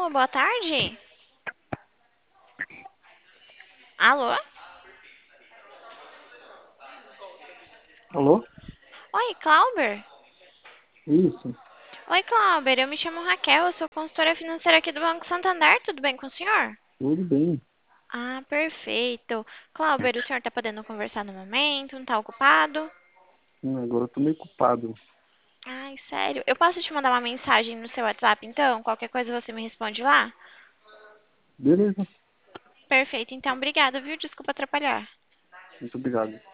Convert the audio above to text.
Alô, boa tarde. Alô? Alô? Oi, Clauber? Isso, Oi, Clauber, eu me chamo Raquel, eu sou consultora financeira aqui do Banco Santander, tudo bem com o senhor? tudo bem. Ah, perfeito. Clauber, o senhor tá podendo conversar no momento, não tá ocupado? Agora eu tô meio ocupado. Ai, sério? Eu posso te mandar uma mensagem no seu WhatsApp, então? Qualquer coisa você me responde lá? Beleza, Perfeito, então, obrigada, viu? Desculpa atrapalhar. muito obrigado.